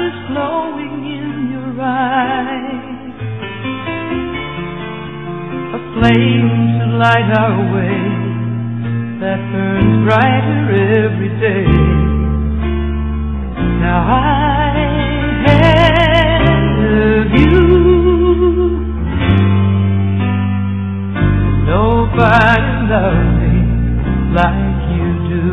is glowing in your eyes, a flame to light our way that burns brighter every day. Now I have you. Nobody loves me like you do.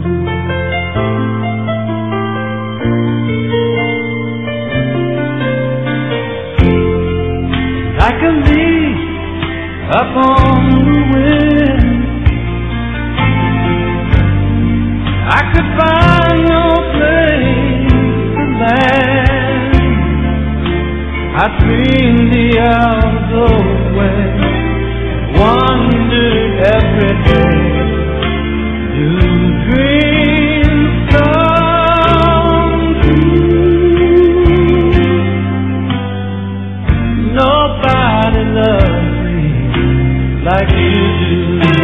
Like a leaf up on the wind, I could find no place to land. I dreamed the hours away, wondered every day, do dreams come true? Nobody loves me like you do.